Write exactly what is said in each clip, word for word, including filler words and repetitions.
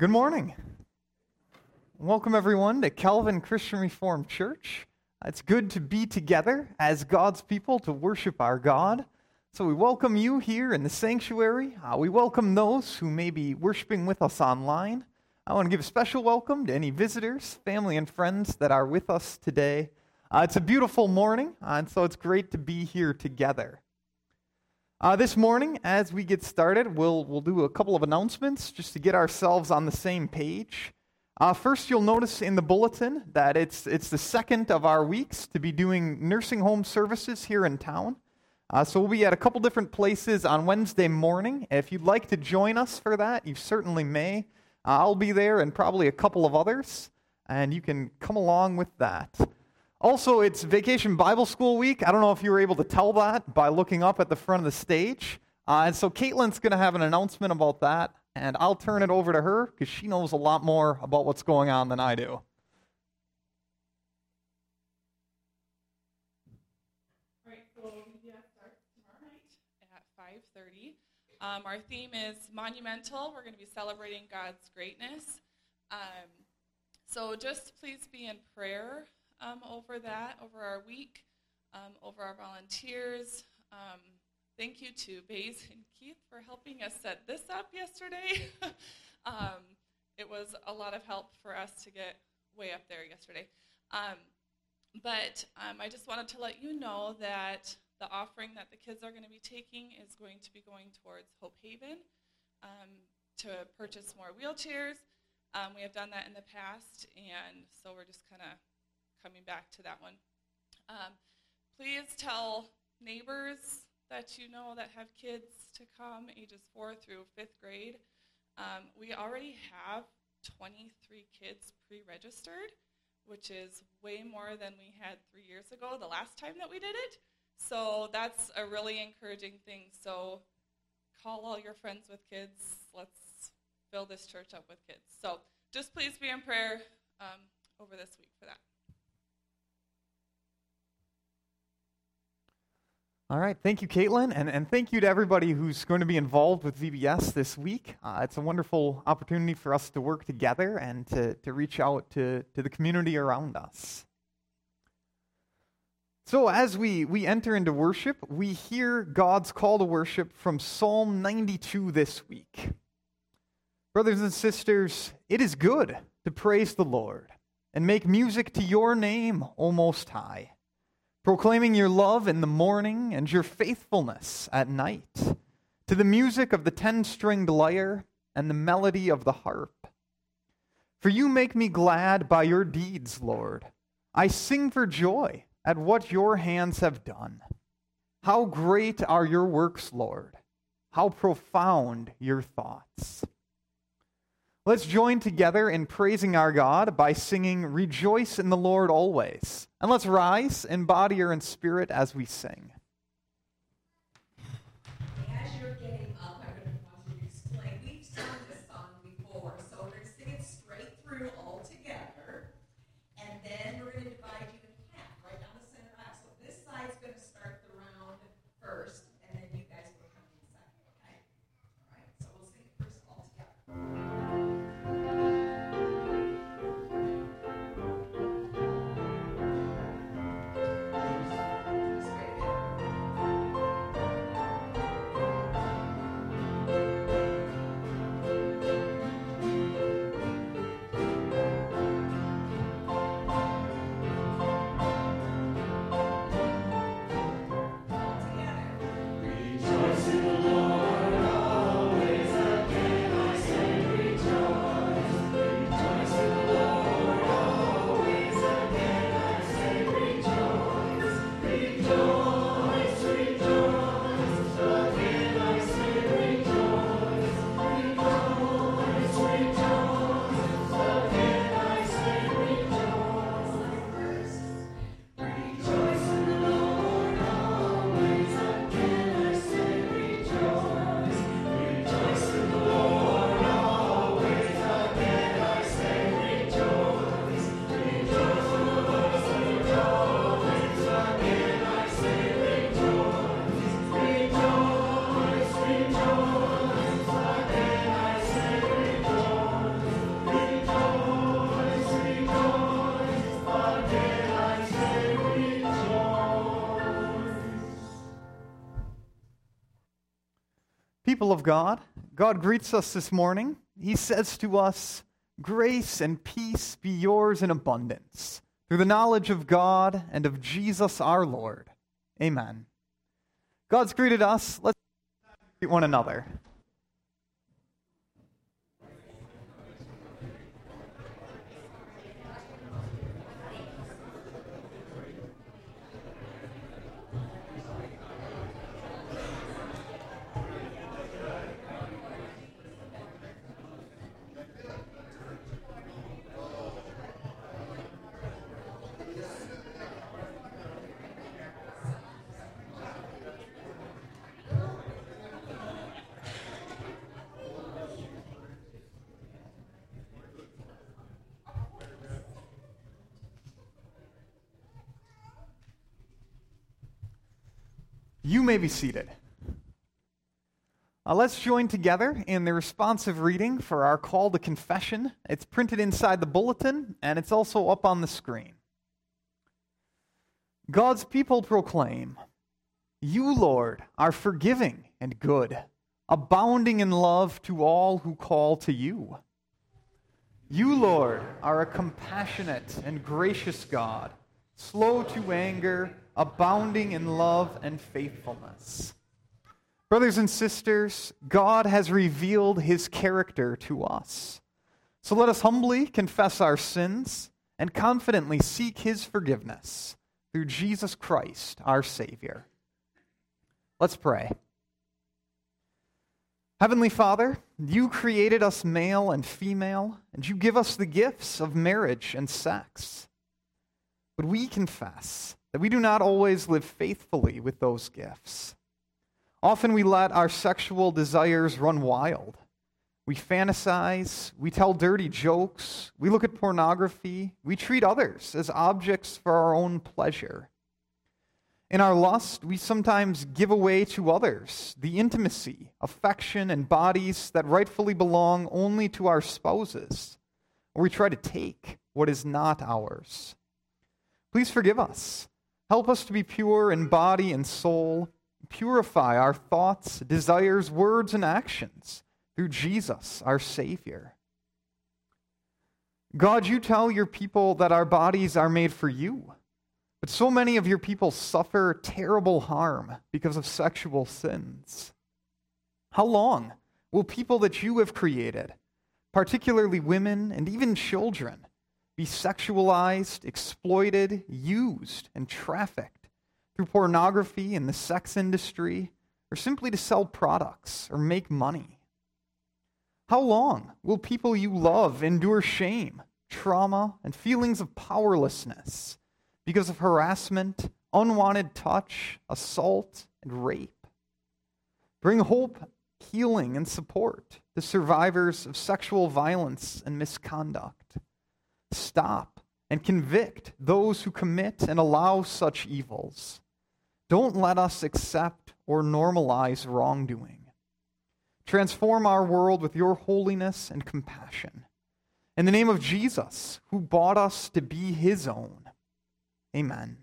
Good morning. Welcome everyone to Calvin Christian Reformed Church. It's good to be together as God's people to worship our God. So we welcome you here in the sanctuary. Uh, we welcome those who may be worshiping with us online. I want to give a special welcome to any visitors, family, and friends that are with us today. Uh, it's a beautiful morning, uh, and so it's great to be here together. Uh, this morning, as we get started, we'll we'll do a couple of announcements just to get ourselves on the same page. Uh, first, you'll notice in the bulletin that it's it's the second of our weeks to be doing nursing home services here in town. Uh, so we'll be at a couple different places on Wednesday morning. If you'd like to join us for that, you certainly may. Uh, I'll be there and probably a couple of others, and you can come along with that. Also, it's Vacation Bible School week. I don't know if you were able to tell that by looking up at the front of the stage. Uh, and so Caitlin's going to have an announcement about that, and I'll turn it over to her because she knows a lot more about what's going on than I do. All right, so V B S starts tomorrow night at five thirty. Um, our theme is monumental. We're going to be celebrating God's greatness. Um, so just please be in prayer Um, over that, over our week, um, over our volunteers. Um, thank you to Baze and Keith for helping us set this up yesterday. um, it was a lot of help for us to get way up there yesterday. Um, but um, I just wanted to let you know that the offering that the kids are going to be taking is going to be going towards Hope Haven um, to purchase more wheelchairs. Um, we have done that in the past, and so we're just kind of coming back to that one. Um, please tell neighbors that you know that have kids to come, ages four through fifth grade. Um, we already have twenty-three kids pre-registered, which is way more than we had three years ago, the last time that we did it. So that's a really encouraging thing. So call all your friends with kids. Let's fill this church up with kids. So just please be in prayer um, over this week for that. All right, thank you, Caitlin, and, and thank you to everybody who's going to be involved with V B S this week. Uh, it's a wonderful opportunity for us to work together and to, to reach out to, to the community around us. So as we, we enter into worship, we hear God's call to worship from Psalm ninety-two this week. Brothers and sisters, it is good to praise the Lord and make music to your name, O Most High, proclaiming your love in the morning and your faithfulness at night, to the music of the ten-stringed lyre and the melody of the harp. For you make me glad by your deeds, Lord. I sing for joy at what your hands have done. How great are your works, Lord! How profound your thoughts! Let's join together in praising our God by singing Rejoice in the Lord Always. And let's rise in body or in spirit as we sing. As you're getting up, I'm going to want you to explain. We've sung this song before, so we're going to sing it straight through all together. And then we're going to divide you in half, right down the center aisle. So this side's going to start the round first, and then you guys will come in second, okay? All right, so we'll sing it first all together. People of God, God greets us this morning. He says to us, "Grace and peace be yours in abundance, through the knowledge of God and of Jesus our Lord." Amen. God's greeted us. Let's greet one another. You may be seated. Uh, let's join together in the responsive reading for our call to confession. It's printed inside the bulletin, and it's also up on the screen. God's people proclaim, "You, Lord, are forgiving and good, abounding in love to all who call to you. You, Lord, are a compassionate and gracious God, slow to anger, abounding in love and faithfulness." Brothers and sisters, God has revealed his character to us. So let us humbly confess our sins and confidently seek his forgiveness through Jesus Christ, our Savior. Let's pray. Heavenly Father, you created us male and female, and you give us the gifts of marriage and sex. But we confess that we do not always live faithfully with those gifts. Often we let our sexual desires run wild. We fantasize, we tell dirty jokes, we look at pornography, we treat others as objects for our own pleasure. In our lust, we sometimes give away to others the intimacy, affection, and bodies that rightfully belong only to our spouses, or we try to take what is not ours. Please forgive us. Help us to be pure in body and soul. Purify our thoughts, desires, words, and actions through Jesus, our Savior. God, you tell your people that our bodies are made for you, but so many of your people suffer terrible harm because of sexual sins. How long will people that you have created, particularly women and even children, be sexualized, exploited, used, and trafficked through pornography and the sex industry, or simply to sell products or make money? How long will people you love endure shame, trauma, and feelings of powerlessness because of harassment, unwanted touch, assault, and rape? Bring hope, healing, and support to survivors of sexual violence and misconduct. Stop and convict those who commit and allow such evils. Don't let us accept or normalize wrongdoing. Transform our world with your holiness and compassion. In the name of Jesus, who bought us to be his own. Amen.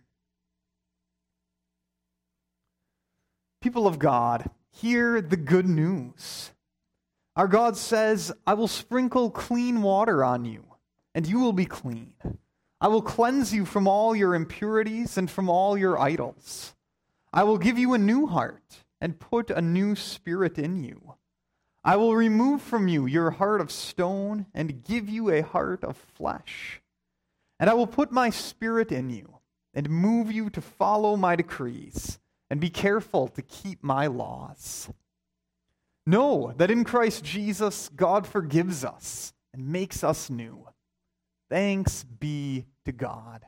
People of God, hear the good news. Our God says, "I will sprinkle clean water on you, and you will be clean. I will cleanse you from all your impurities and from all your idols. I will give you a new heart and put a new spirit in you. I will remove from you your heart of stone and give you a heart of flesh. And I will put my spirit in you and move you to follow my decrees and be careful to keep my laws. Know that in Christ Jesus, God forgives us and makes us new. Thanks be to God."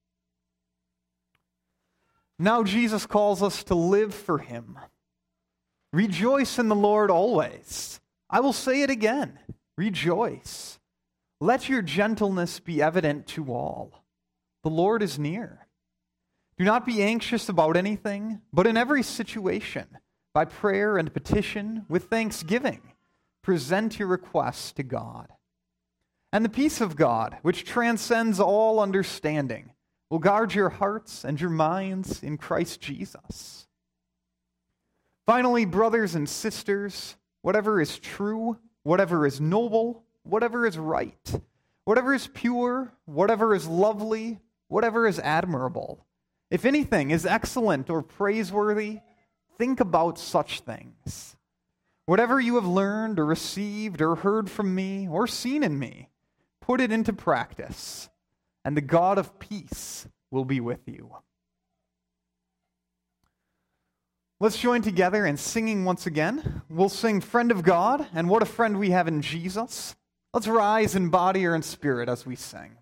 Now Jesus calls us to live for him. Rejoice in the Lord always. I will say it again. Rejoice. Let your gentleness be evident to all. The Lord is near. Do not be anxious about anything, but in every situation, by prayer and petition, with thanksgiving, present your requests to God. And the peace of God, which transcends all understanding, will guard your hearts and your minds in Christ Jesus. Finally, brothers and sisters, whatever is true, whatever is noble, whatever is right, whatever is pure, whatever is lovely, whatever is admirable, if anything is excellent or praiseworthy, think about such things. Whatever you have learned or received or heard from me or seen in me, put it into practice, and the God of peace will be with you. Let's join together in singing once again. We'll sing Friend of God and What a Friend We Have in Jesus. Let's rise in body or in spirit as we sing.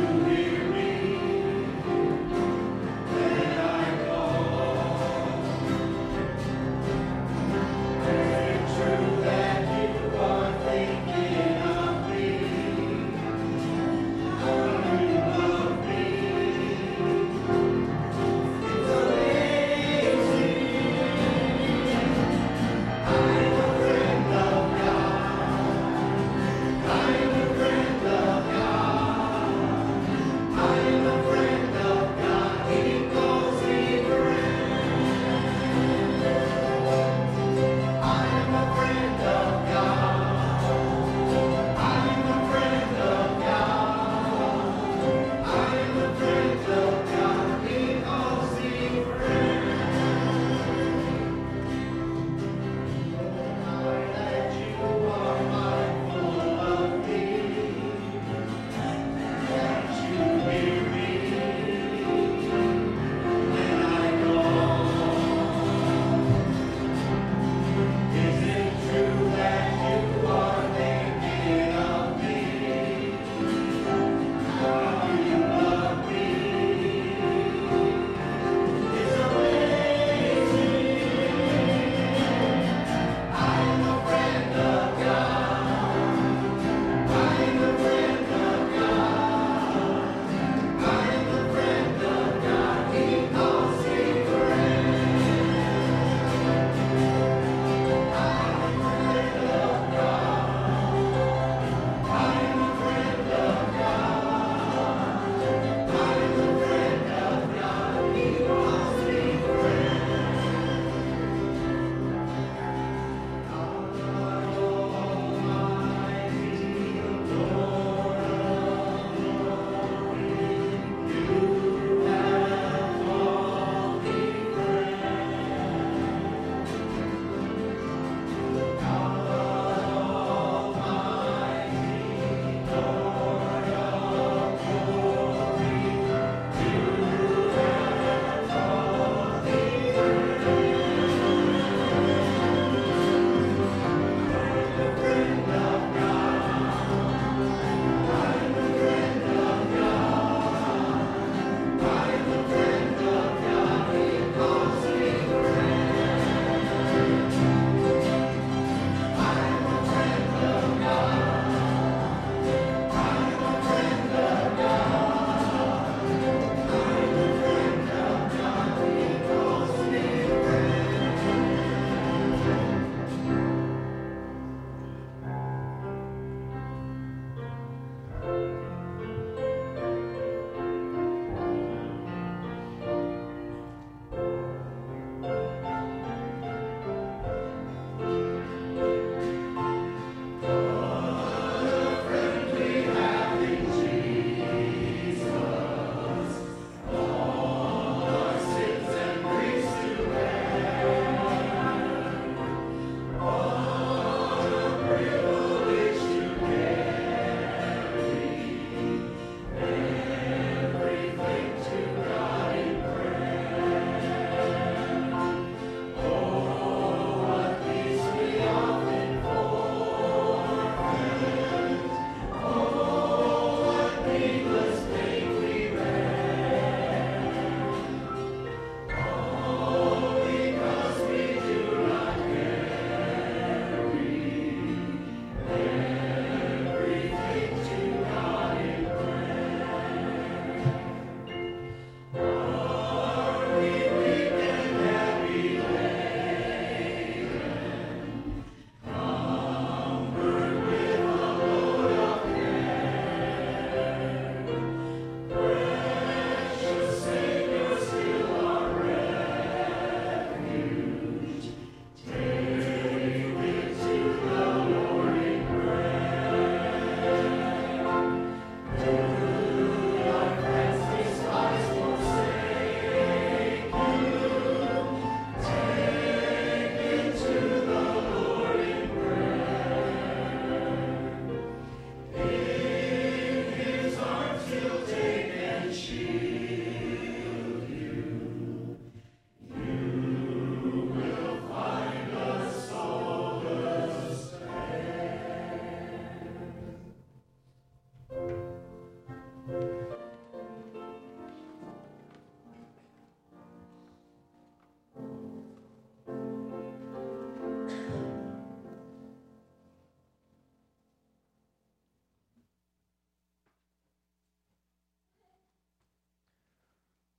Let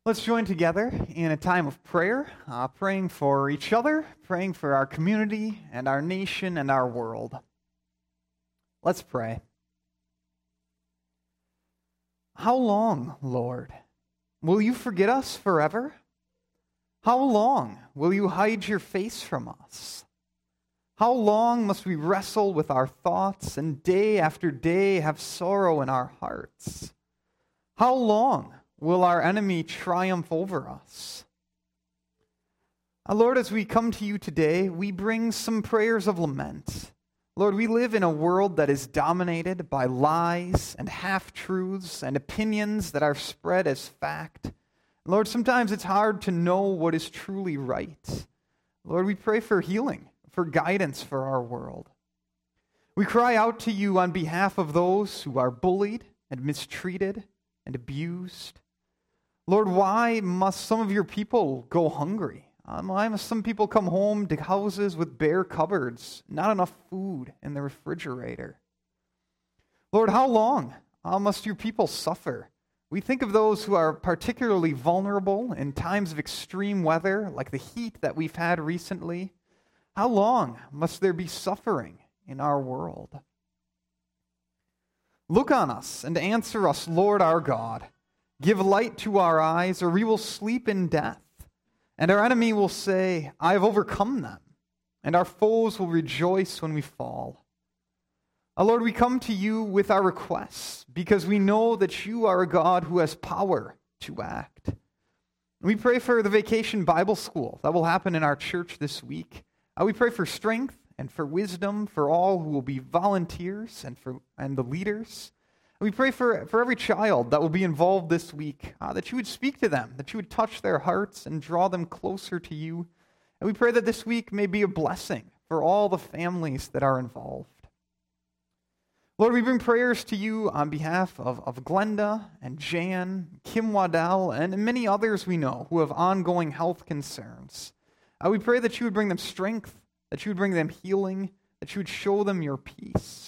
Let's join together in a time of prayer, uh, praying for each other, praying for our community and our nation and our world. Let's pray. How long, Lord, will you forget us forever? How long will you hide your face from us? How long must we wrestle with our thoughts and day after day have sorrow in our hearts? How long will our enemy triumph over us? Uh, Lord, as we come to you today, we bring some prayers of lament. Lord, we live in a world that is dominated by lies and half-truths and opinions that are spread as fact. Lord, sometimes it's hard to know what is truly right. Lord, we pray for healing, for guidance for our world. We cry out to you on behalf of those who are bullied and mistreated and abused. Lord, why must some of your people go hungry? Um, why must some people come home to houses with bare cupboards, not enough food in the refrigerator? Lord, how long how must your people suffer? We think of those who are particularly vulnerable in times of extreme weather, like the heat that we've had recently. How long must there be suffering in our world? Look on us and answer us, Lord our God. Give light to our eyes, or we will sleep in death. And our enemy will say, I have overcome them. And our foes will rejoice when we fall. Uh, Lord, we come to you with our requests because we know that you are a God who has power to act. We pray for the Vacation Bible School that will happen in our church this week. Uh, we pray for strength and for wisdom for all who will be volunteers and for and the leaders. We pray for, for every child that will be involved this week, uh, that you would speak to them, that you would touch their hearts and draw them closer to you. And we pray that this week may be a blessing for all the families that are involved. Lord, we bring prayers to you on behalf of, of Glenda and Jan, Kim Waddell, and many others we know who have ongoing health concerns. Uh, we pray that you would bring them strength, that you would bring them healing, that you would show them your peace.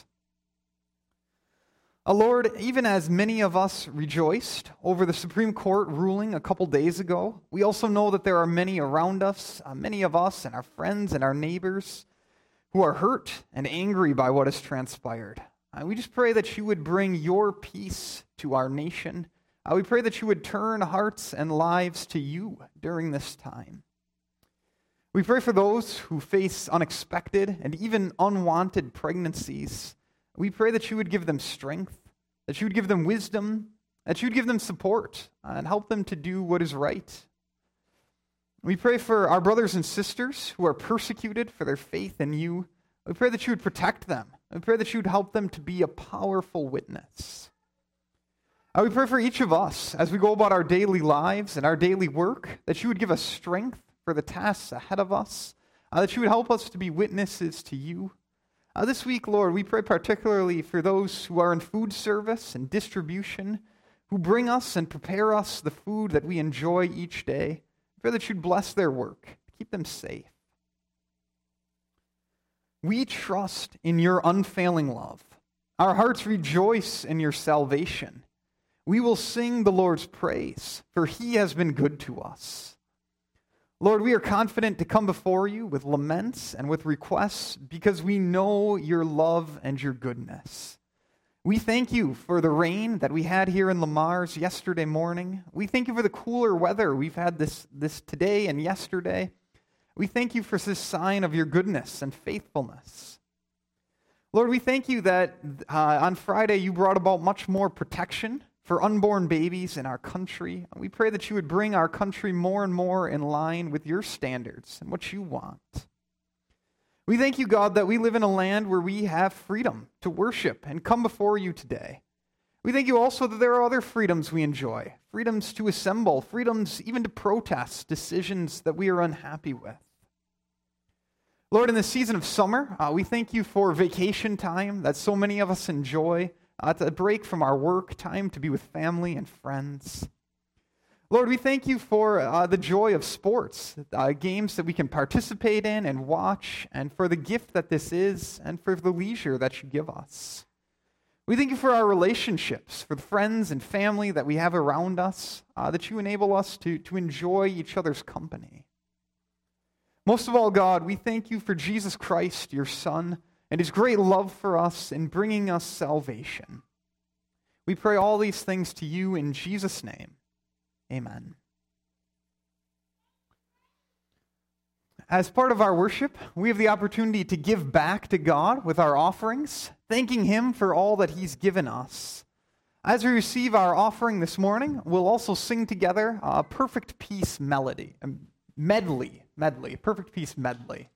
Uh, Lord, even as many of us rejoiced over the Supreme Court ruling a couple days ago, we also know that there are many around us, uh, many of us and our friends and our neighbors, who are hurt and angry by what has transpired. Uh, we just pray that you would bring your peace to our nation. Uh, we pray that you would turn hearts and lives to you during this time. We pray for those who face unexpected and even unwanted pregnancies. We pray that you would give them strength, that you would give them wisdom, that you would give them support, uh, and help them to do what is right. We pray for our brothers and sisters who are persecuted for their faith in you. We pray that you would protect them. We pray that you would help them to be a powerful witness. Uh, we pray for each of us as we go about our daily lives and our daily work, that you would give us strength for the tasks ahead of us, uh, that you would help us to be witnesses to you. Uh, this week, Lord, we pray particularly for those who are in food service and distribution, who bring us and prepare us the food that we enjoy each day. We pray that you'd bless their work, keep them safe. We trust in your unfailing love. Our hearts rejoice in your salvation. We will sing the Lord's praise, for he has been good to us. Lord, we are confident to come before you with laments and with requests because we know your love and your goodness. We thank you for the rain that we had here in Lamars yesterday morning. We thank you for the cooler weather we've had this, this today and yesterday. We thank you for this sign of your goodness and faithfulness. Lord, we thank you that uh, on Friday you brought about much more protection for unborn babies in our country. We pray that you would bring our country more and more in line with your standards and what you want. We thank you, God, that we live in a land where we have freedom to worship and come before you today. We thank you also that there are other freedoms we enjoy, freedoms to assemble, freedoms even to protest decisions that we are unhappy with. Lord, in this season of summer, uh, we thank you for vacation time that so many of us enjoy. Uh, it's a break from our work, time to be with family and friends. Lord, we thank you for uh, the joy of sports, uh, games that we can participate in and watch, and for the gift that this is, and for the leisure that you give us. We thank you for our relationships, for the friends and family that we have around us, uh, that you enable us to, to enjoy each other's company. Most of all, God, we thank you for Jesus Christ, your Son, and his great love for us in bringing us salvation. We pray all these things to you in Jesus' name. Amen. As part of our worship, we have the opportunity to give back to God with our offerings, thanking him for all that he's given us. As we receive our offering this morning, we'll also sing together a Perfect Peace melody, a medley, medley, Perfect Peace medley.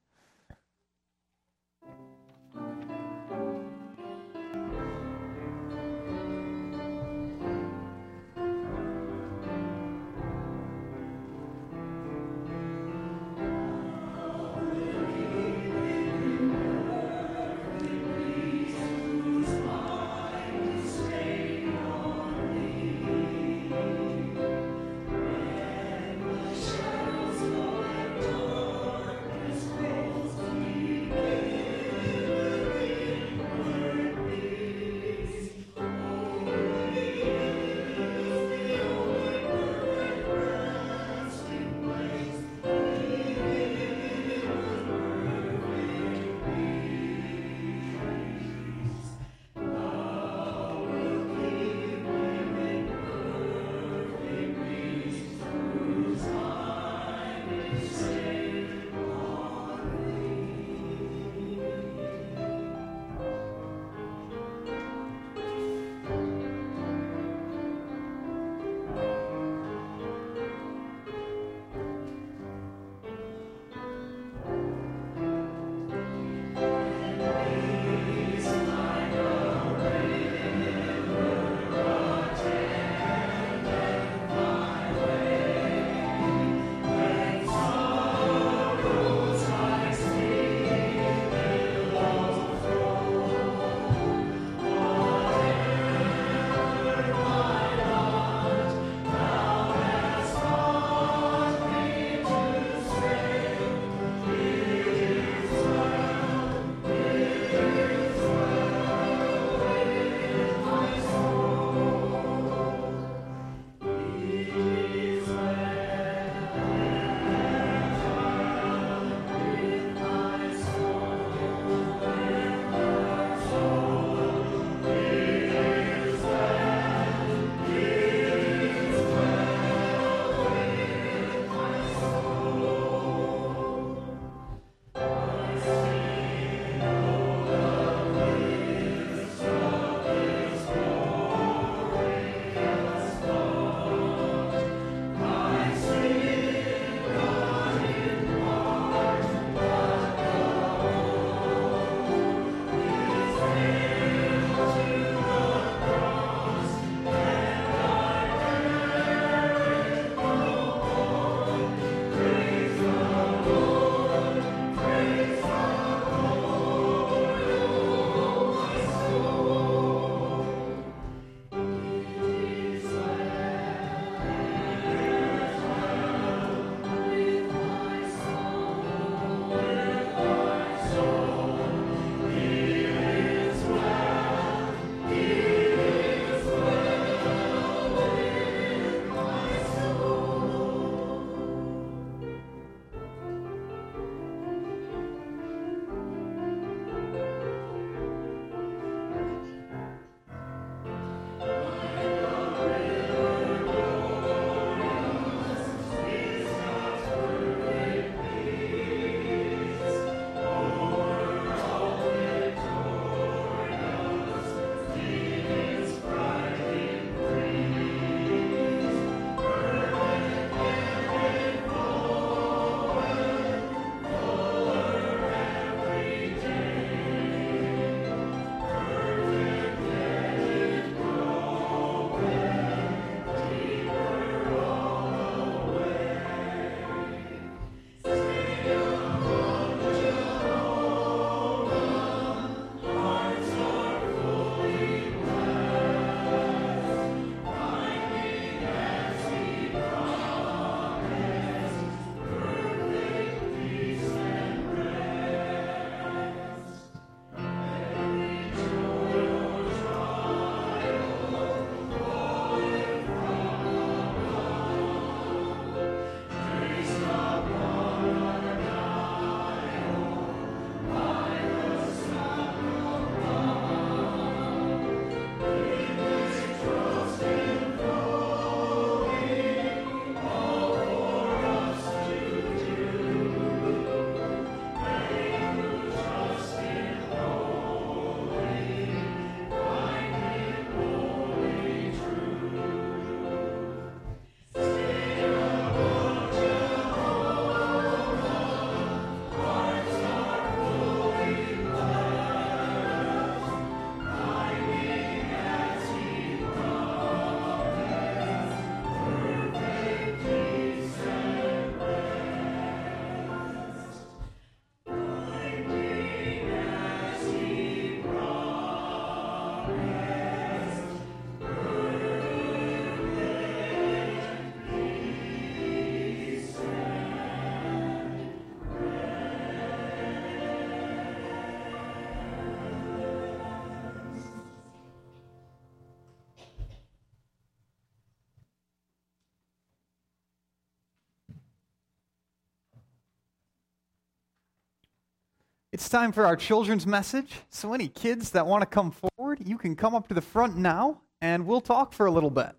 It's time for our children's message. So any kids that want to come forward, you can come up to the front now, and we'll talk for a little bit.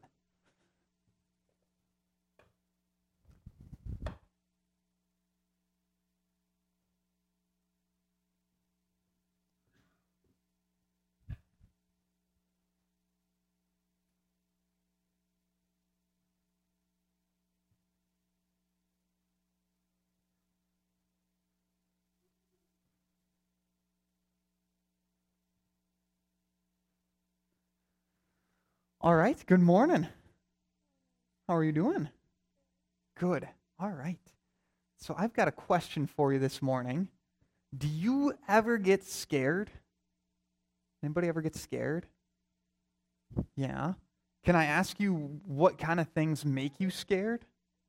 All right, good morning. How are you doing? Good. All right. So I've got a question for you this morning. Do you ever get scared? Anybody ever get scared? Yeah. Can I ask you what kind of things make you scared?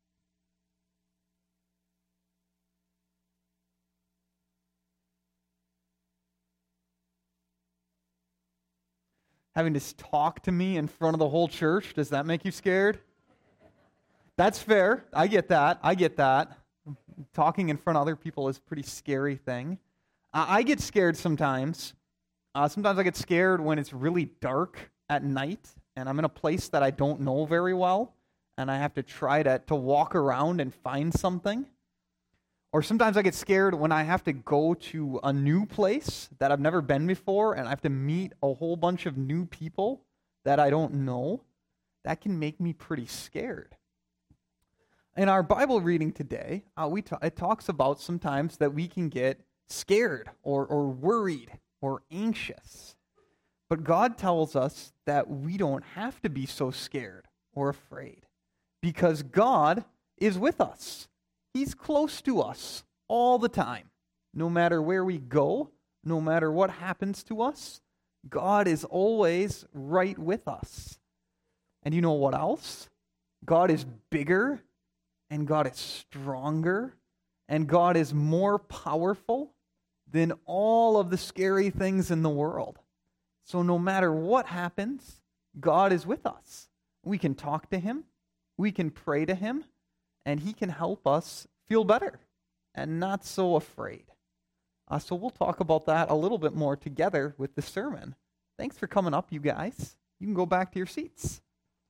Having to talk to me in front of the whole church, does that make you scared? That's fair. I get that. I get that. Talking in front of other people is a pretty scary thing. Uh, I get scared sometimes. Uh, sometimes I get scared when it's really dark at night and I'm in a place that I don't know very well and I have to try to, to walk around and find something. Or sometimes I get scared when I have to go to a new place that I've never been before and I have to meet a whole bunch of new people that I don't know. That can make me pretty scared. In our Bible reading today, uh, we ta- it talks about sometimes that we can get scared or, or worried or anxious. But God tells us that we don't have to be so scared or afraid because God is with us. He's close to us all the time. No matter where we go, no matter what happens to us, God is always right with us. And you know what else? God is bigger, and God is stronger, and God is more powerful than all of the scary things in the world. So no matter what happens, God is with us. We can talk to Him, we can pray to Him, and He can help us feel better and not so afraid. Uh, so we'll talk about that a little bit more together with the sermon. Thanks for coming up, you guys. You can go back to your seats.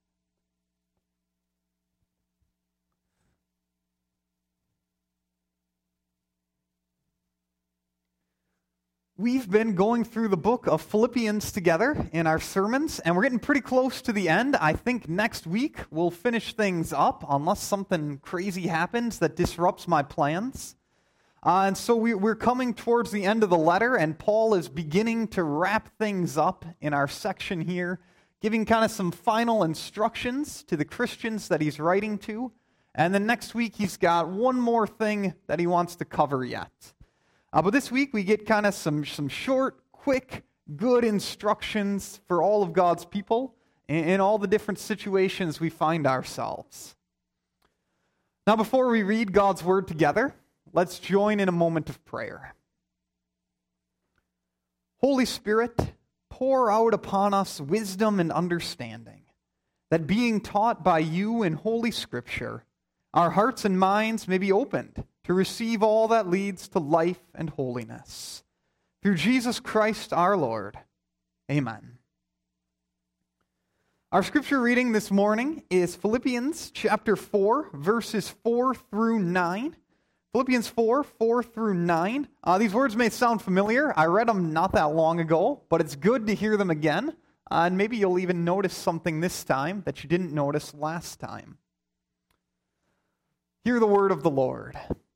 We've been going through the book of Philippians together in our sermons, and we're getting pretty close to the end. I think next week we'll finish things up, unless something crazy happens that disrupts my plans. Uh, and so we, we're coming towards the end of the letter, and Paul is beginning to wrap things up in our section here, giving kind of some final instructions to the Christians that he's writing to. And then next week he's got one more thing that he wants to cover yet. Uh, but this week we get kind of some, some short, quick, good instructions for all of God's people in, in all the different situations we find ourselves. Now before we read God's Word together, let's join in a moment of prayer. Holy Spirit, pour out upon us wisdom and understanding, that being taught by you in Holy Scripture, our hearts and minds may be opened to receive all that leads to life and holiness. Through Jesus Christ our Lord. Amen. Our scripture reading this morning is Philippians chapter four, verses four through nine. Philippians four, four through nine. Uh, these words may sound familiar. I read them not that long ago, but it's good to hear them again. Uh, and maybe you'll even notice something this time that you didn't notice last time. Hear the word of the Lord.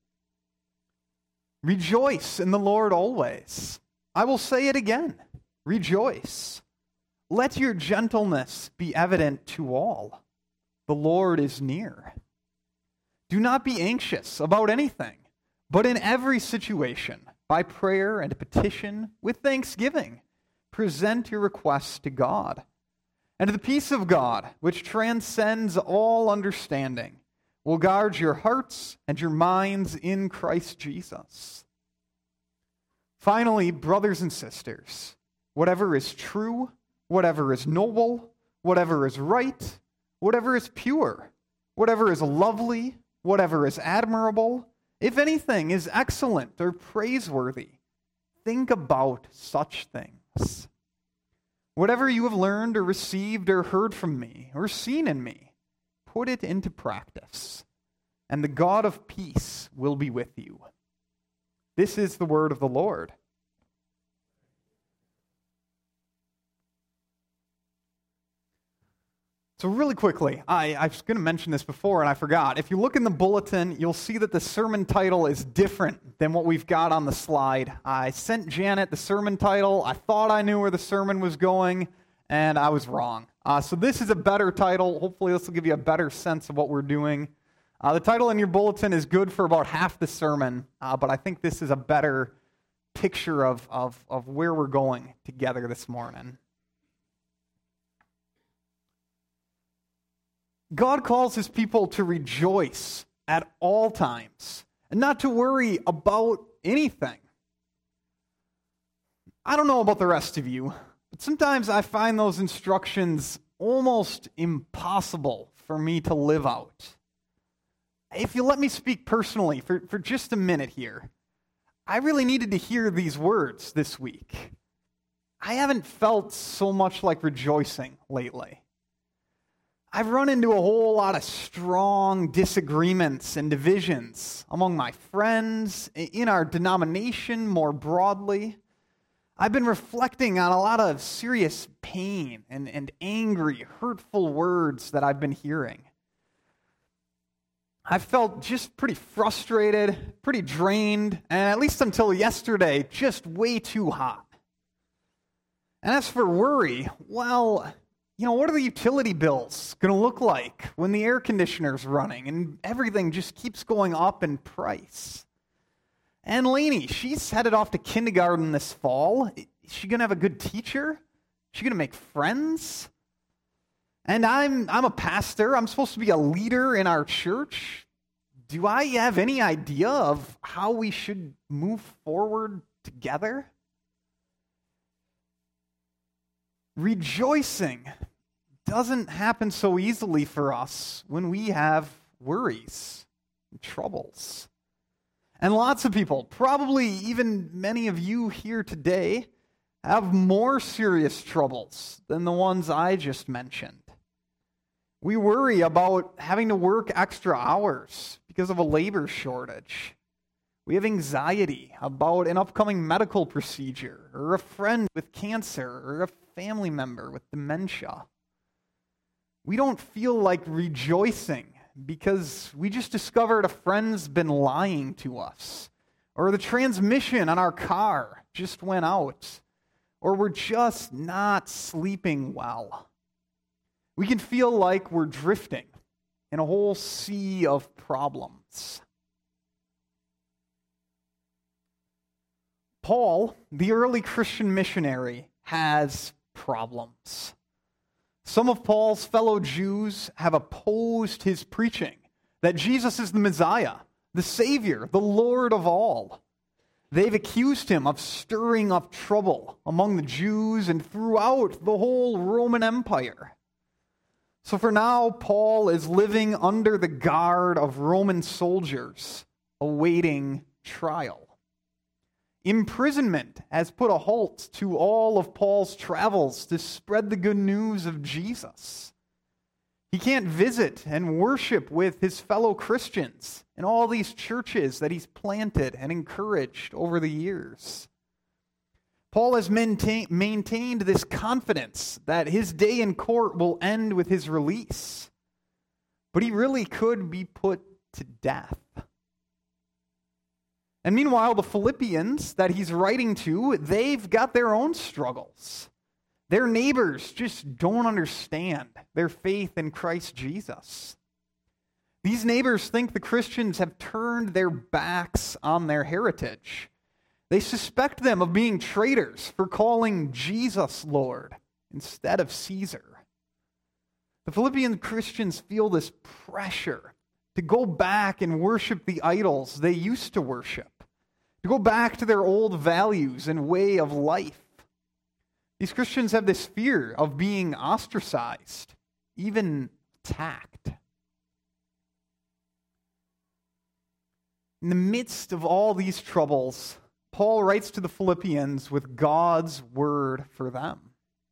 Rejoice in the Lord always. I will say it again. Rejoice. Let your gentleness be evident to all. The Lord is near. Do not be anxious about anything, but in every situation, by prayer and petition, with thanksgiving, present your requests to God. And the peace of God, which transcends all understanding, will guard your hearts and your minds in Christ Jesus. Finally, brothers and sisters, whatever is true, whatever is noble, whatever is right, whatever is pure, whatever is lovely, whatever is admirable, if anything is excellent or praiseworthy, think about such things. Whatever you have learned or received or heard from me or seen in me, put it into practice, and the God of peace will be with you. This is the word of the Lord. So really quickly, I, I was going to mention this before and I forgot. If you look in the bulletin, you'll see that the sermon title is different than what we've got on the slide. I sent Janet the sermon title. I thought I knew where the sermon was going, and I was wrong. Uh, so this is a better title. Hopefully this will give you a better sense of what we're doing. Uh, the title in your bulletin is good for about half the sermon, uh, but I think this is a better picture of, of, of where we're going together this morning. God calls his people to rejoice at all times and not to worry about anything. I don't know about the rest of you, but sometimes I find those instructions almost impossible for me to live out. If you let me speak personally for, for just a minute here, I really needed to hear these words this week. I haven't felt so much like rejoicing lately. I've run into a whole lot of strong disagreements and divisions among my friends, in our denomination more broadly. I've been reflecting on a lot of serious pain and, and angry, hurtful words that I've been hearing. I felt just pretty frustrated, pretty drained, and at least until yesterday, just way too hot. And as for worry, well, you know, what are the utility bills going to look like when the air conditioner's running and everything just keeps going up in price? And Lainey, she's headed off to kindergarten this fall. Is she going to have a good teacher? Is she going to make friends? And I'm I'm a pastor. I'm supposed to be a leader in our church. Do I have any idea of how we should move forward together? Rejoicing doesn't happen so easily for us when we have worries and troubles. And lots of people, probably even many of you here today, have more serious troubles than the ones I just mentioned. We worry about having to work extra hours because of a labor shortage. We have anxiety about an upcoming medical procedure, or a friend with cancer, or a family member with dementia. We don't feel like rejoicing because we just discovered a friend's been lying to us, or the transmission on our car just went out, or we're just not sleeping well. We can feel like we're drifting in a whole sea of problems. Paul, the early Christian missionary, has problems. Some of Paul's fellow Jews have opposed his preaching that Jesus is the Messiah, the Savior, the Lord of all. They've accused him of stirring up trouble among the Jews and throughout the whole Roman Empire. So for now, Paul is living under the guard of Roman soldiers, awaiting trial. Imprisonment has put a halt to all of Paul's travels to spread the good news of Jesus. He can't visit and worship with his fellow Christians in all these churches that he's planted and encouraged over the years. Paul has maintain, maintained this confidence that his day in court will end with his release, but he really could be put to death. And meanwhile, the Philippians that he's writing to, they've got their own struggles. Their neighbors just don't understand their faith in Christ Jesus. These neighbors think the Christians have turned their backs on their heritage. They suspect them of being traitors for calling Jesus Lord instead of Caesar. The Philippian Christians feel this pressure to go back and worship the idols they used to worship, to go back to their old values and way of life. These Christians have this fear of being ostracized, even attacked. In the midst of all these troubles, Paul writes to the Philippians with God's word for them.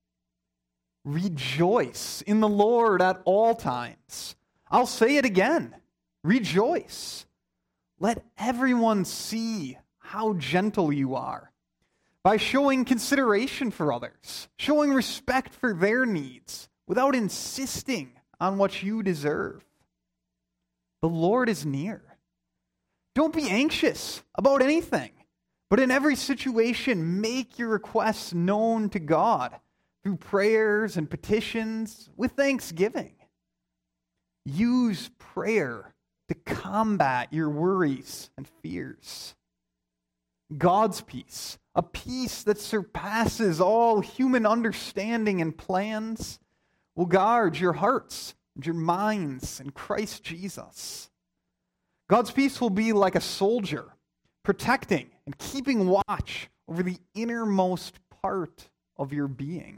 Rejoice in the Lord at all times. I'll say it again. Rejoice. Let everyone see how gentle you are by showing consideration for others, showing respect for their needs without insisting on what you deserve. The Lord is near. Don't be anxious about anything, but in every situation, make your requests known to God through prayers and petitions with thanksgiving. Use prayer to combat your worries and fears. God's peace, a peace that surpasses all human understanding and plans, will guard your hearts and your minds in Christ Jesus. God's peace will be like a soldier, protecting and keeping watch over the innermost part of your being.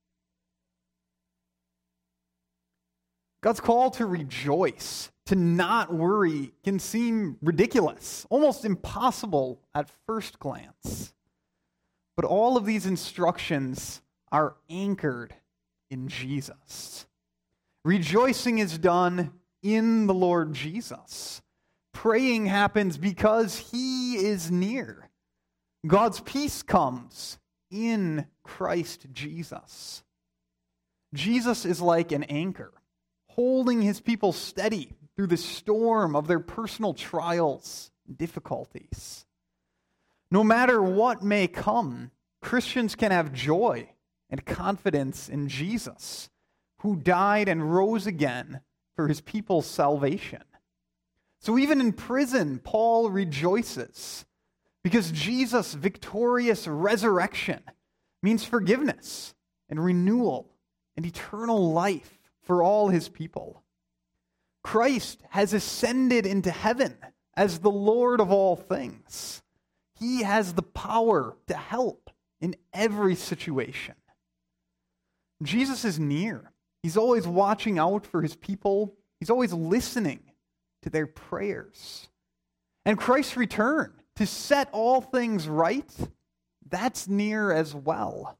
God's call to rejoice, to not worry, can seem ridiculous, almost impossible at first glance. But all of these instructions are anchored in Jesus. Rejoicing is done in the Lord Jesus. Praying happens because He is near. God's peace comes in Christ Jesus. Jesus is like an anchor, holding His people steady through the storm of their personal trials and difficulties. No matter what may come, Christians can have joy and confidence in Jesus, who died and rose again for His people's salvation. So even in prison, Paul rejoices because Jesus' victorious resurrection means forgiveness and renewal and eternal life for all His people. Christ has ascended into heaven as the Lord of all things. He has the power to help in every situation. Jesus is near. He's always watching out for His people. He's always listening to their prayers. And Christ's return to set all things right, that's near as well.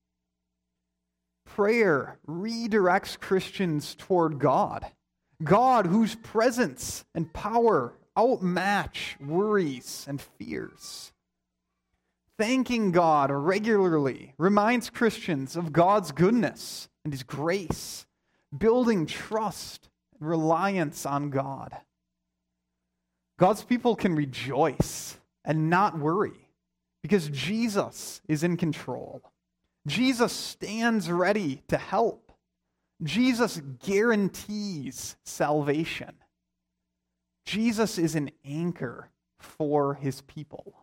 Prayer redirects Christians toward God. God whose presence and power outmatch worries and fears. Thanking God regularly reminds Christians of God's goodness and His grace, building trust and reliance on God. God's people can rejoice and not worry because Jesus is in control. Jesus stands ready to help. Jesus guarantees salvation. Jesus is an anchor for His people.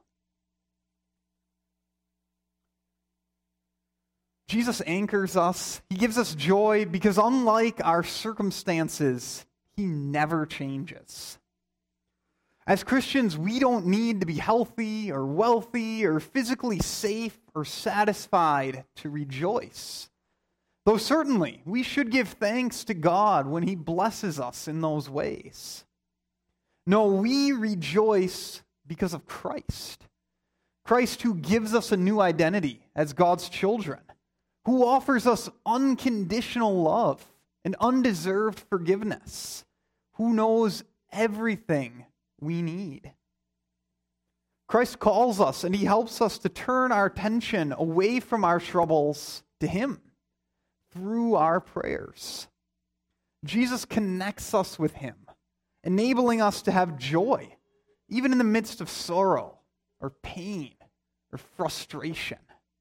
Jesus anchors us. He gives us joy because unlike our circumstances, He never changes. As Christians, we don't need to be healthy or wealthy or physically safe or satisfied to rejoice. Though certainly, we should give thanks to God when He blesses us in those ways. No, we rejoice because of Christ. Christ who gives us a new identity as God's children, who offers us unconditional love and undeserved forgiveness, who knows everything we need. Christ calls us and He helps us to turn our attention away from our troubles to Him through our prayers. Jesus connects us with Him, enabling us to have joy, even in the midst of sorrow or pain or frustration.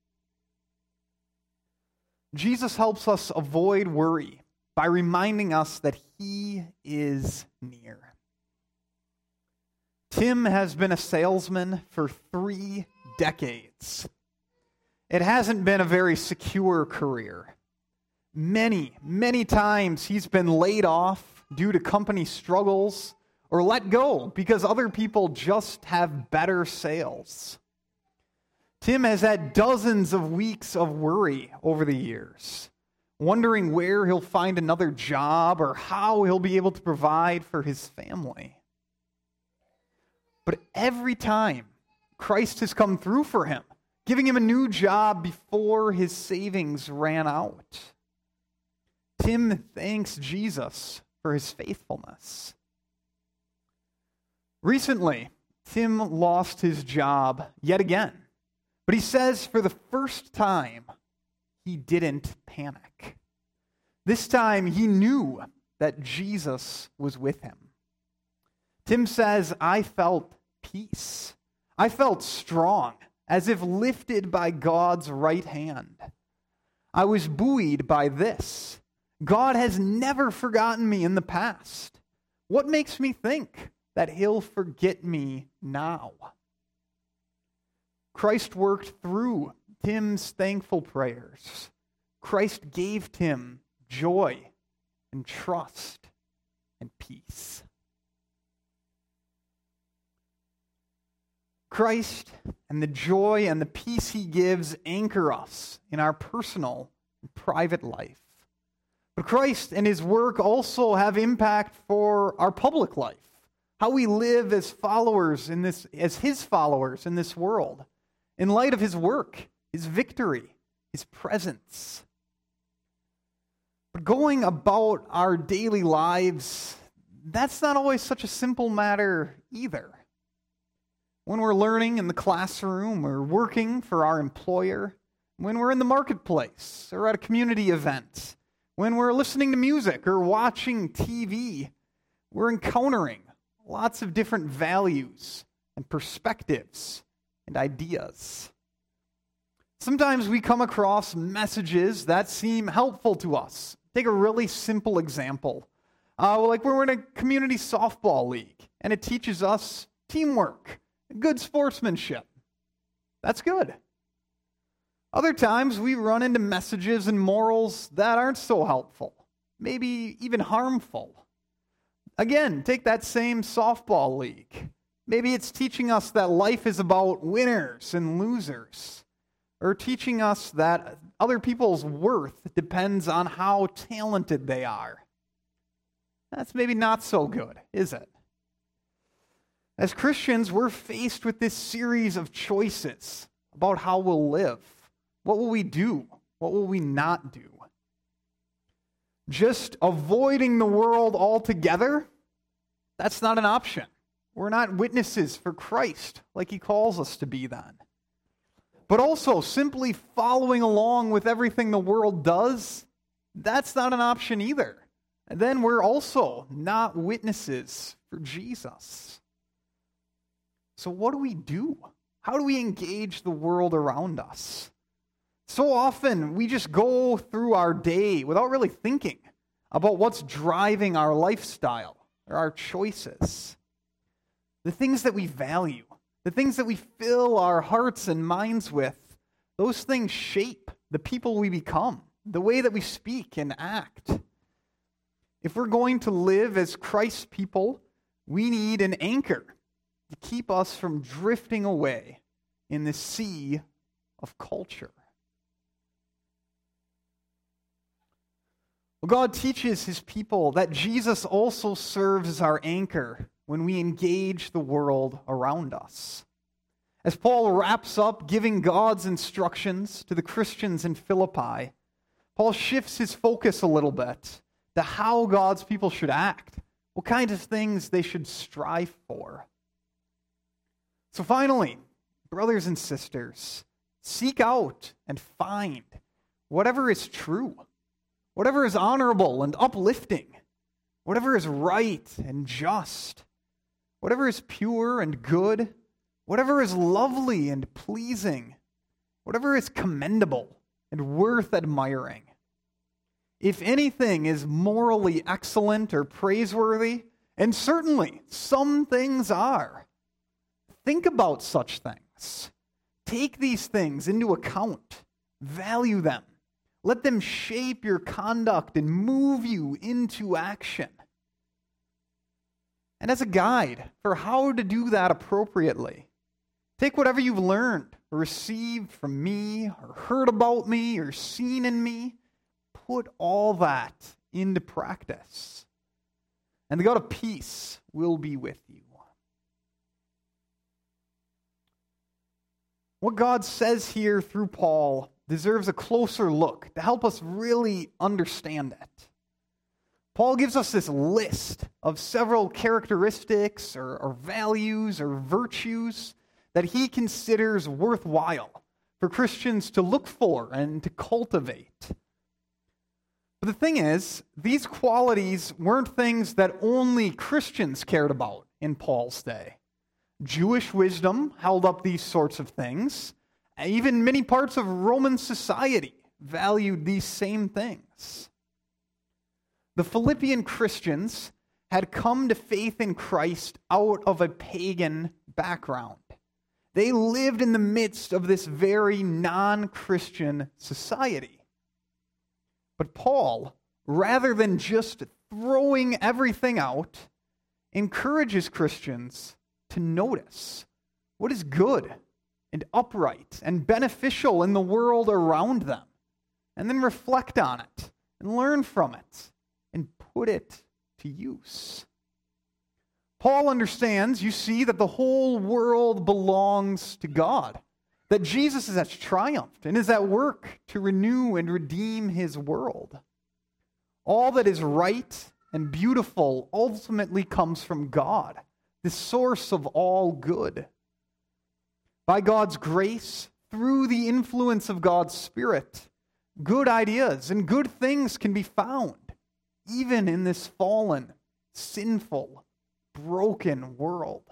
Jesus helps us avoid worry by reminding us that He is near. Tim has been a salesman for three decades. It hasn't been a very secure career. Many, many times he's been laid off due to company struggles or let go because other people just have better sales. Tim has had dozens of weeks of worry over the years, wondering where he'll find another job or how he'll be able to provide for his family. But every time Christ has come through for him, giving him a new job before his savings ran out. Tim thanks Jesus for his faithfulness. Recently, Tim lost his job yet again, but he says for the first time, he didn't panic. This time, he knew that Jesus was with him. Tim says, I felt peace. I felt strong, as if lifted by God's right hand. I was buoyed by this. God has never forgotten me in the past. What makes me think that he'll forget me now? Christ worked through Tim's thankful prayers. Christ gave Tim joy and trust and peace. Christ and the joy and the peace he gives anchor us in our personal and private life. But Christ and his work also have impact for our public life, how we live as followers in this, as his followers in this world, in light of his work, his victory, his presence. But going about our daily lives, that's not always such a simple matter either. When we're learning in the classroom or working for our employer, when we're in the marketplace or at a community event, when we're listening to music or watching T V, we're encountering lots of different values and perspectives and ideas. Sometimes we come across messages that seem helpful to us. Take a really simple example. Uh, like when we're in a community softball league, and it teaches us teamwork, good sportsmanship. That's good. Other times we run into messages and morals that aren't so helpful, maybe even harmful. Again, take that same softball league. Maybe it's teaching us that life is about winners and losers, or teaching us that other people's worth depends on how talented they are. That's maybe not so good, is it? As Christians, we're faced with this series of choices about how we'll live. What will we do? What will we not do? Just avoiding the world altogether? That's not an option. We're not witnesses for Christ like he calls us to be then. But also, simply following along with everything the world does, that's not an option either. And then we're also not witnesses for Jesus. So what do we do? How do we engage the world around us? So often, we just go through our day without really thinking about what's driving our lifestyle or our choices. The things that we value, the things that we fill our hearts and minds with, those things shape the people we become, the way that we speak and act. If we're going to live as Christ's people, we need an anchor to keep us from drifting away in the sea of culture. Well, God teaches his people that Jesus also serves as our anchor when we engage the world around us. As Paul wraps up giving God's instructions to the Christians in Philippi, Paul shifts his focus a little bit to how God's people should act, what kinds of things they should strive for. So finally, brothers and sisters, seek out and find whatever is true, whatever is honorable and uplifting, whatever is right and just, whatever is pure and good, whatever is lovely and pleasing, whatever is commendable and worth admiring. If anything is morally excellent or praiseworthy, and certainly some things are, think about such things. Take these things into account. Value them. Let them shape your conduct and move you into action. And as a guide for how to do that appropriately, take whatever you've learned or received from me or heard about me or seen in me, put all that into practice. And the God of peace will be with you. What God says here through Paul deserves a closer look to help us really understand it. Paul gives us this list of several characteristics or, or values or virtues that he considers worthwhile for Christians to look for and to cultivate. But the thing is, these qualities weren't things that only Christians cared about in Paul's day. Jewish wisdom held up these sorts of things. Even many parts of Roman society valued these same things. The Philippian Christians had come to faith in Christ out of a pagan background. They lived in the midst of this very non-Christian society. But Paul, rather than just throwing everything out, encourages Christians to notice what is good and upright and beneficial in the world around them, and then reflect on it and learn from it and put it to use. Paul understands, you see, that the whole world belongs to God, that Jesus has triumphed and is at work to renew and redeem his world. All that is right and beautiful ultimately comes from God, the source of all good. By God's grace, through the influence of God's Spirit, good ideas and good things can be found, even in this fallen, sinful, broken world.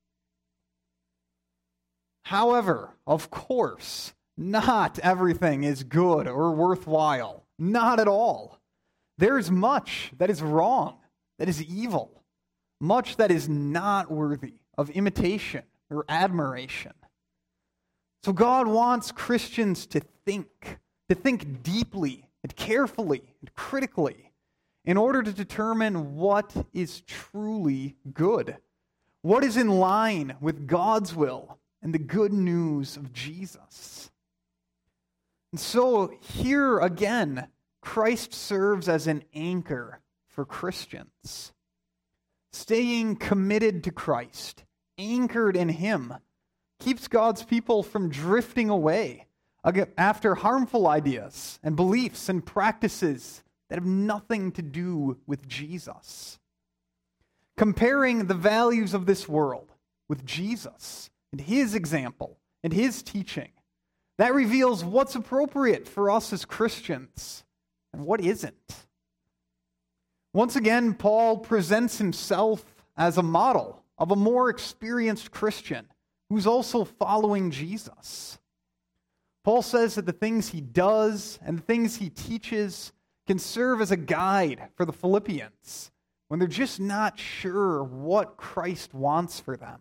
However, of course, not everything is good or worthwhile. Not at all. There is much that is wrong, that is evil, much that is not worthy of imitation or admiration. So God wants Christians to think, to think deeply and carefully and critically in order to determine what is truly good, what is in line with God's will and the good news of Jesus. And so here again, Christ serves as an anchor for Christians. Staying committed to Christ, anchored in Him, keeps God's people from drifting away after harmful ideas and beliefs and practices that have nothing to do with Jesus. Comparing the values of this world with Jesus and His example and His teaching, that reveals what's appropriate for us as Christians and what isn't. Once again, Paul presents himself as a model of a more experienced Christian who's also following Jesus. Paul says that the things he does and the things he teaches can serve as a guide for the Philippians when they're just not sure what Christ wants for them.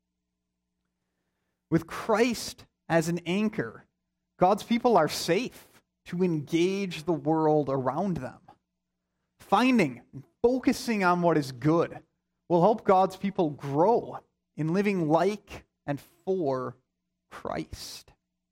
With Christ as an anchor, God's people are safe to engage the world around them. Finding and focusing on what is good will help God's people grow in living like and for Christ.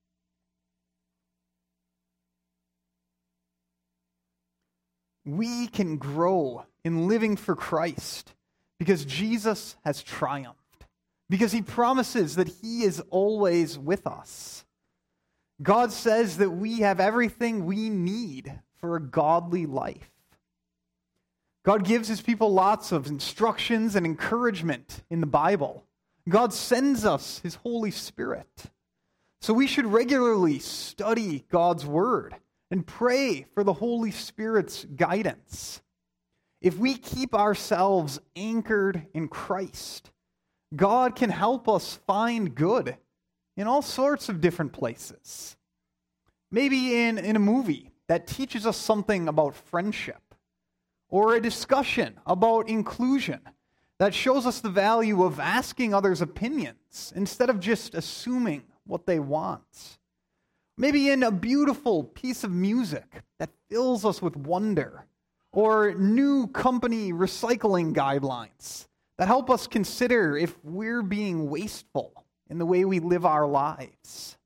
We can grow in living for Christ because Jesus has triumphed, because He promises that He is always with us. God says that we have everything we need for a godly life. God gives His people lots of instructions and encouragement in the Bible. God sends us His Holy Spirit. So we should regularly study God's Word and pray for the Holy Spirit's guidance. If we keep ourselves anchored in Christ, God can help us find good in all sorts of different places. Maybe in, in a movie that teaches us something about friendship, or a discussion about inclusion that shows us the value of asking others' opinions instead of just assuming what they want. Maybe in a beautiful piece of music that fills us with wonder, or new company recycling guidelines that help us consider if we're being wasteful in the way we live our lives.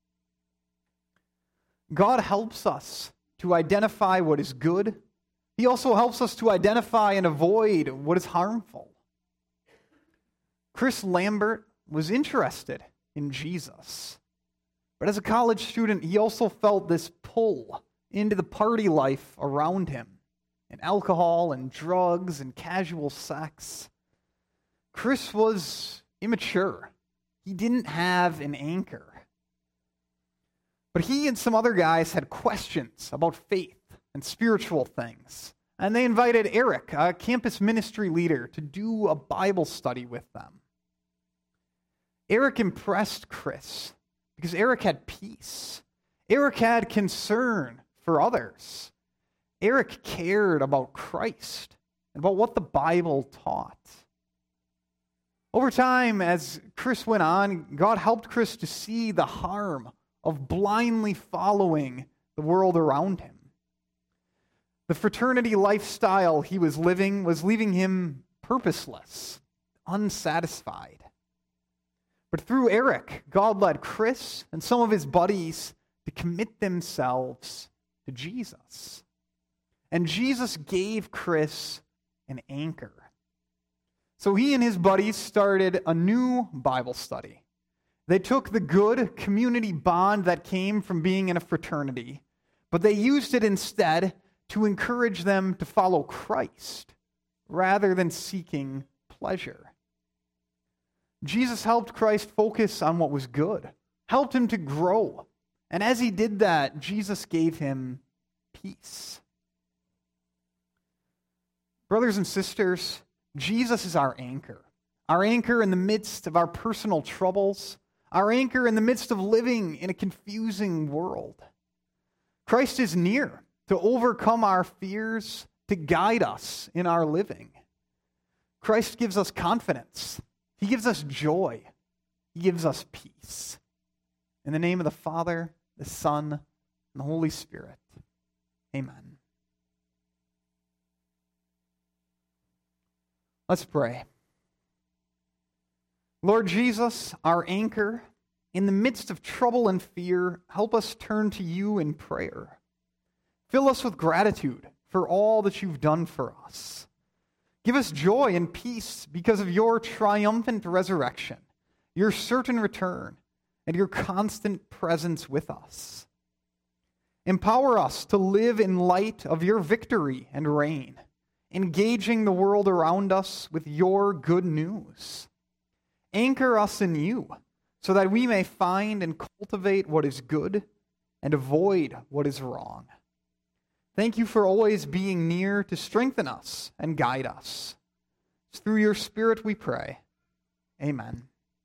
God helps us to identify what is good. He also helps us to identify and avoid what is harmful. Chris Lambert was interested in Jesus. But as a college student, he also felt this pull into the party life around him, and alcohol and drugs and casual sex. Chris was immature. He didn't have an anchor. But he and some other guys had questions about faith and spiritual things. And they invited Eric, a campus ministry leader, to do a Bible study with them. Eric impressed Chris because Eric had peace. Eric had concern for others. Eric cared about Christ and about what the Bible taught. Over time, as Chris went on, God helped Chris to see the harm of blindly following the world around him. The fraternity lifestyle he was living was leaving him purposeless, unsatisfied. But through Eric, God led Chris and some of his buddies to commit themselves to Jesus. And Jesus gave Chris an anchor. So he and his buddies started a new Bible study. They took the good community bond that came from being in a fraternity, but they used it instead to encourage them to follow Christ rather than seeking pleasure. Jesus helped Christ focus on what was good, helped him to grow. And as he did that, Jesus gave him peace. Brothers and sisters, Jesus is our anchor. Our anchor in the midst of our personal troubles. Our anchor in the midst of living in a confusing world. Christ is near to overcome our fears, to guide us in our living. Christ gives us confidence. He gives us joy. He gives us peace. In the name of the Father, the Son, and the Holy Spirit. Amen. Let's pray. Lord Jesus, our anchor, in the midst of trouble and fear, help us turn to you in prayer. Fill us with gratitude for all that you've done for us. Give us joy and peace because of your triumphant resurrection, your certain return, and your constant presence with us. Empower us to live in light of your victory and reign, engaging the world around us with your good news. Anchor us in you so that we may find and cultivate what is good and avoid what is wrong. Thank you for always being near to strengthen us and guide us. It's through your Spirit we pray. Amen.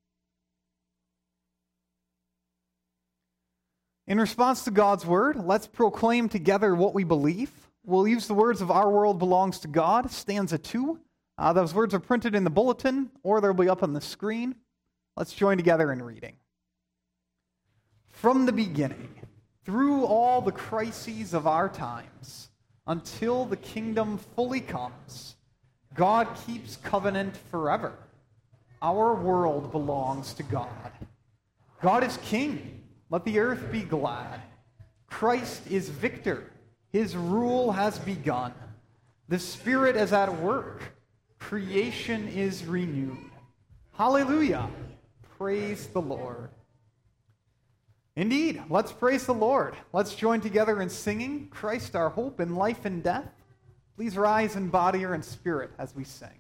In response to God's word, let's proclaim together what we believe. We'll use the words of Our World Belongs to God, stanza two. Uh, those words are printed in the bulletin, or they'll be up on the screen. Let's join together in reading. From the beginning, through all the crises of our times, until the kingdom fully comes, God keeps covenant forever. Our world belongs to God. God is king. Let the earth be glad. Christ is victor. His rule has begun. The Spirit is at work. Creation is renewed. Hallelujah. Praise the Lord. Indeed, let's praise the Lord. Let's join together in singing Christ our hope in life and death. Please rise in body or in spirit as we sing.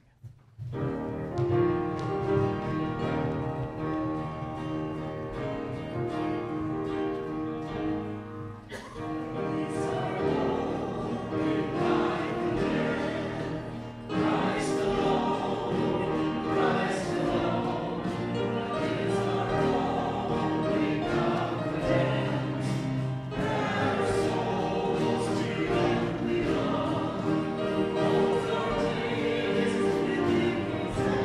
Thank you.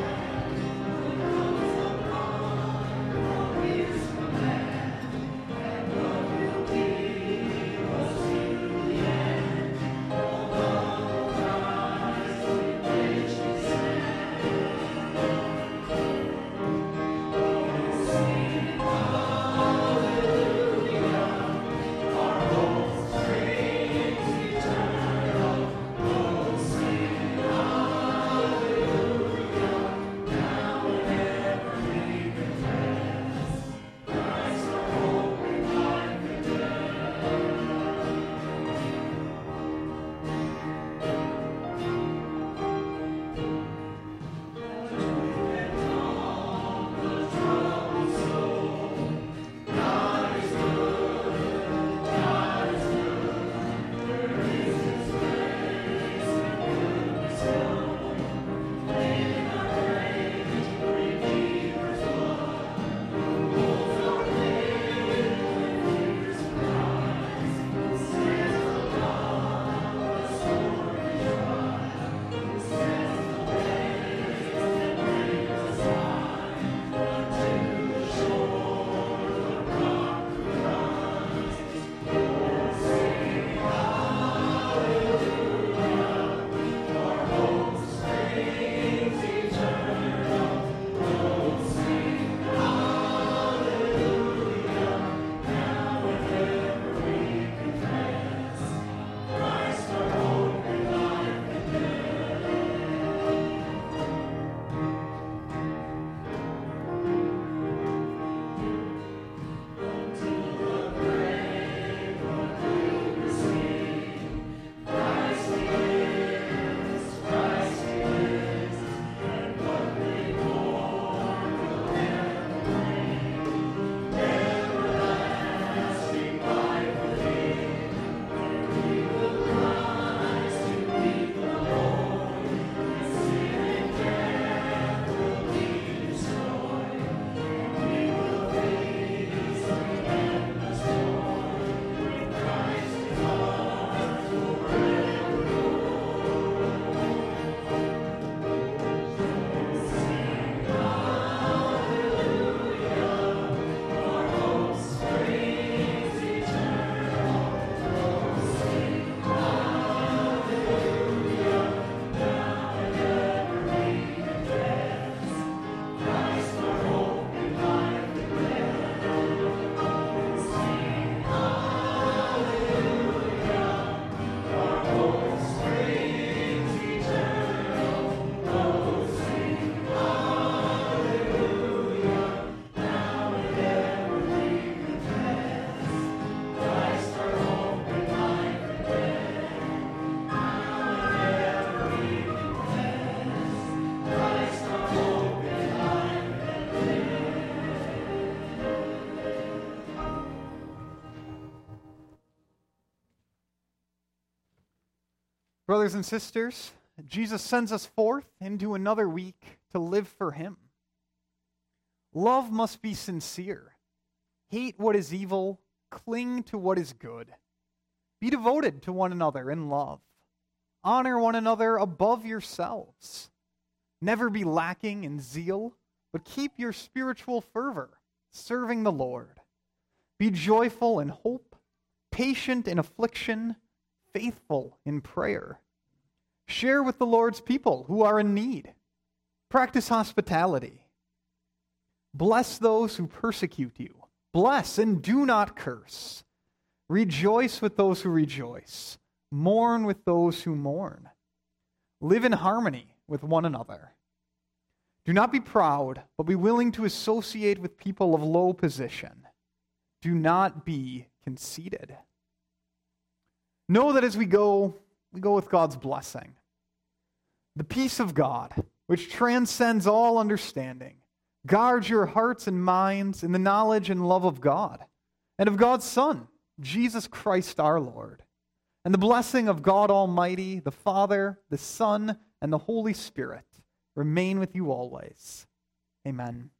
Brothers and sisters, Jesus sends us forth into another week to live for him. Love must be sincere. Hate what is evil, cling to what is good. Be devoted to one another in love. Honor one another above yourselves. Never be lacking in zeal, but keep your spiritual fervor, serving the Lord. Be joyful in hope, patient in affliction, faithful in prayer. Share with the Lord's people who are in need. Practice hospitality. Bless those who persecute you. Bless and do not curse. Rejoice with those who rejoice. Mourn with those who mourn. Live in harmony with one another. Do not be proud, but be willing to associate with people of low position. Do not be conceited. Know that as we go, we go with God's blessing. The peace of God, which transcends all understanding, guard your hearts and minds in the knowledge and love of God, and of God's Son, Jesus Christ our Lord. And the blessing of God Almighty, the Father, the Son, and the Holy Spirit remain with you always. Amen.